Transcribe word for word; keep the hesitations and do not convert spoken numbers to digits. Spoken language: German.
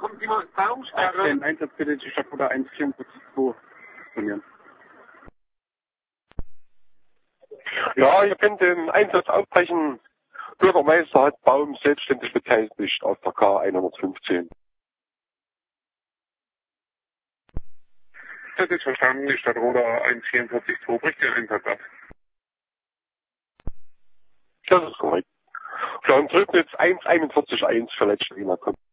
kommt jemand Zahlungssperre? Den Einsatz bitte die Stadtruder eins vier zwei trainieren. Ja, ihr könnt den Einsatz aufbrechen. Bürgermeister hat Baum selbstständig beteiligt auf der K hundertfünfzehn. Das ist verstanden, die Stadtruder eins vier zwei bricht den Einsatz ab. Das ist korrekt. Dann drücken jetzt eins einundvierzig eins für letzte Wiener kommt.